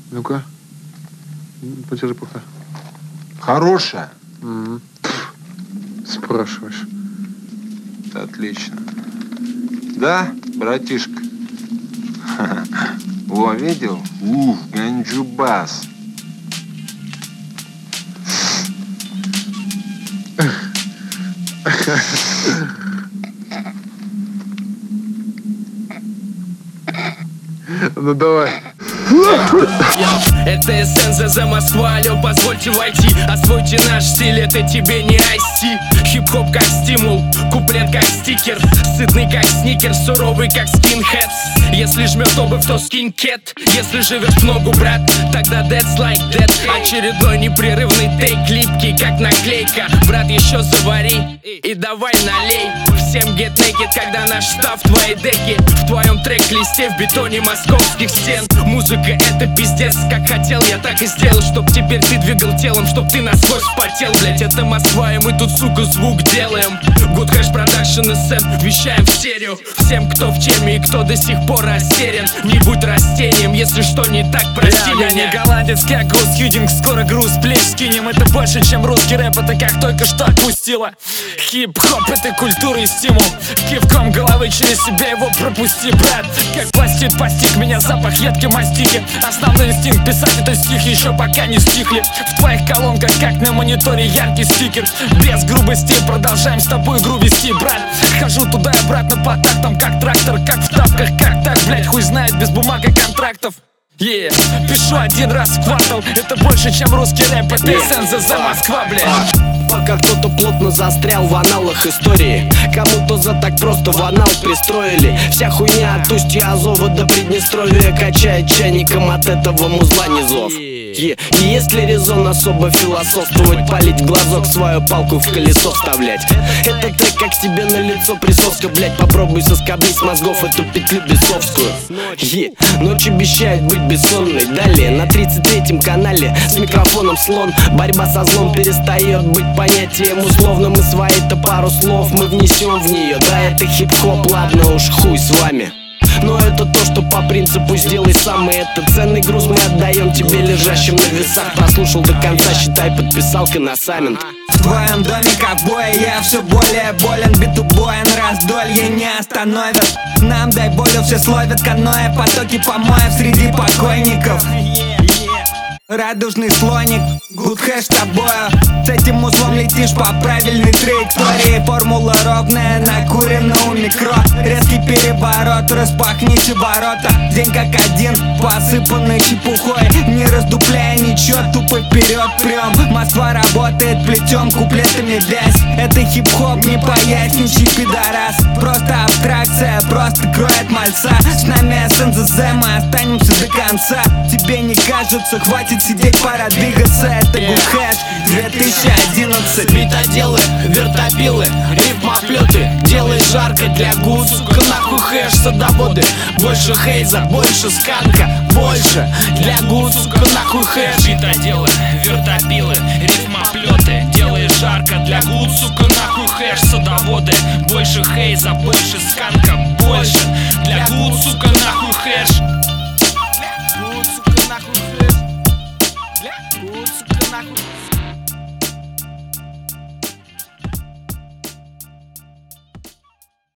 Ну-ка. Подержи пока. Хорошая? Спрашиваешь. Отлично. Да, братишка? Во, видел? Ганджубас. Ну давай. Это СНЗ Москва, алло, позвольте войти. Освойте наш стиль, это тебе не IC. Хип-хоп как стимул, куплет как стикер. Сытный как сникер, суровый как скинхедс. Если жмет обувь, то скинкет. Если живет в ногу, брат, тогда that's like that. Очередной непрерывный тейк, липкий как наклейка. Брат, еще завари и давай налей. Всем get naked, когда наш став в твоей деке. В твоем трек-листе, в бетоне московских стен. Музыка это пиздец, как хотел, я так и сделал. Чтоб теперь ты двигал телом, чтоб ты насквозь потел. Блять, это Москва, и мы тут, сука, звук делаем. Good Cash Production SM, вещаем в стерео. Всем, кто в теме и кто до сих пор растерян. Не будь растением, если что не так, прости меня. Я не голландец, как Гус Хьюдинг, скоро груз плеч скинем. Это больше, чем русский рэп, это как только что отпустила. Хип-хоп это культура и стимул. Кивком головы через себя его пропусти, брат. Как пластид постиг меня запах едкой мастики. Основной инстинкт писать это стихи еще пока не стихли. В твоих колонках, как на мониторе, яркий стикер. Без грубости продолжаем с тобой игру вести, брат. Хожу туда и обратно по тактам, как трактор, как в тапках, как так, блять, хуй знает, без бумаг и контрактов. Пишу один раз в квартал, это больше, чем русский рэп, это СНЗ Москва, блядь. Пока кто-то плотно застрял в аналах истории, кому-то за так просто в анал пристроили. Вся хуйня от устья Азова до Приднестровья качает чайником, от этого музла не зов. И есть ли резон особо философствовать, палить в глазок, свою палку в колесо вставлять? Это трек как тебе на лицо присоска, блять, попробуй соскоблить с мозгов эту петлю бесовскую. Ночь обещает быть бессонной. Далее на 33-м канале с микрофоном слон. Борьба со злом перестает быть понятием условным. И свои-то пару слов мы внесем в нее. Да, это хип-хоп, ладно уж, хуй с вами. Но это то, что по принципу сделай сам. И это ценный груз мы отдаем тебе, лежащим на весах. Прослушал до конца, считай, подписалка на саммит. В твоем доме ковбоя я все более болен. Битубоен, раздолье не остановят. Нам дай волю, все словят каноэ. Потоки помоев среди покойников. Радужный слоник, good hash тобою. С этим узлом летишь по правильной траектории. Формула ровная, накурена у микро. Резкий переворот, распахните ворота. День как один, посыпанный чепухой. Не раздупляя ничего, тупо вперед прям. Москва работает плетем, куплетами вязь. Это хип-хоп, не поясничай, пидорас. Просто абстракция, просто кроет мальца. С нами СНЗ, мы останемся до конца. Тебе не кажется, хватит сидеть, пора двигаться. Это Good Hash 2011. Битоделы, вертопилы, рифмоплеты. Делай жарко для гуд, сука, нахуй хэш, садоводы. Больше хейза, больше сканка, больше для гуд, сука, нахуй хэш. Битоделы, вертопилы, рифмоплеты. Делай жарко для гуд, сука, нахуй хэш, садоводы. Больше хейза, больше сканка,